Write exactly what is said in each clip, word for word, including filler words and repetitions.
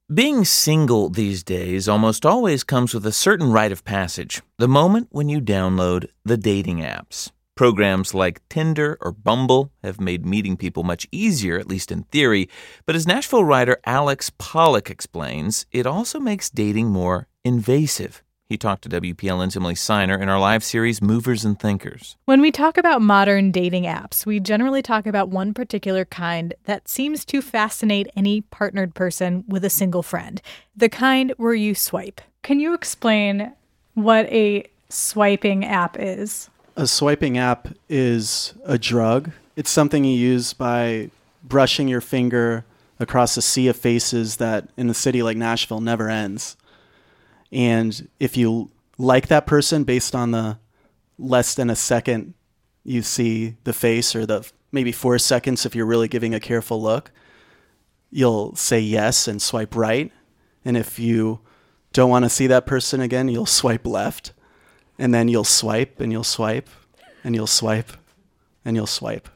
Being single these days almost always comes with a certain rite of passage, the moment when you download the dating apps. Programs like Tinder or Bumble have made meeting people much easier, at least in theory, but as Nashville writer Alex Pollock explains, it also makes dating more invasive. He talked to W P L N's Emily Siner in our live series, Movers and Thinkers. When we talk about modern dating apps, we generally talk about one particular kind that seems to fascinate any partnered person with a single friend, the kind where you swipe. Can you explain what a swiping app is? A swiping app is a drug. It's something you use by brushing your finger across a sea of faces that in a city like Nashville never ends. And if you like that person based on the less than a second you see the face, or the maybe four seconds if you're really giving a careful look, you'll say yes and swipe right. And if you don't want to see that person again, you'll swipe left. And then you'll swipe and you'll swipe and you'll swipe and you'll swipe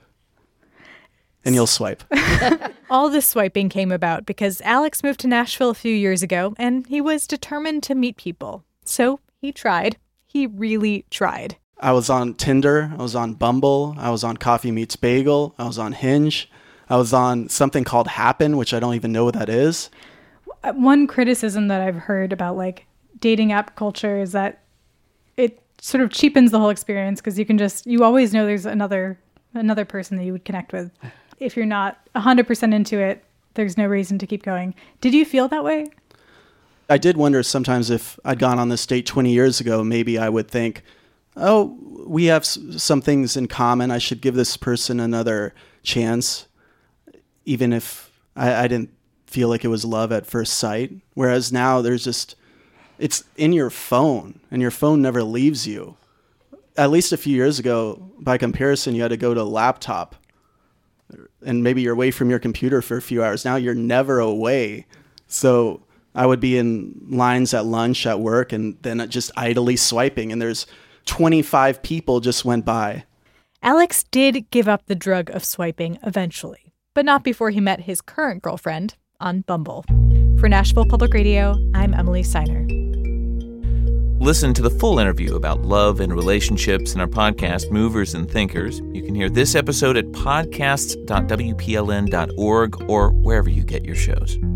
and you'll swipe. All this swiping came about because Alex moved to Nashville a few years ago and he was determined to meet people. So he tried. He really tried. I was on Tinder. I was on Bumble. I was on Coffee Meets Bagel. I was on Hinge. I was on something called Happen, which I don't even know what that is. One criticism that I've heard about like dating app culture is that it sort of cheapens the whole experience because you can just, you always know there's another another person that you would connect with. If you're not one hundred percent into it, there's no reason to keep going. Did you feel that way? I did wonder sometimes if I'd gone on this date twenty years ago, maybe I would think, oh, we have s- some things in common. I should give this person another chance, even if I, I didn't feel like it was love at first sight. Whereas now there's just, it's in your phone and your phone never leaves you. At least a few years ago, by comparison, you had to go to a laptop and maybe you're away from your computer for a few hours. Now you're never away. So I would be in lines at lunch at work and then just idly swiping, and there's twenty-five people just went by. Alex did give up the drug of swiping eventually, but not before he met his current girlfriend on Bumble. For Nashville Public Radio, I'm Emily Siner. Listen to the full interview about love and relationships in our podcast, Movers and Thinkers. You can hear this episode at podcasts dot w p l n dot org or wherever you get your shows.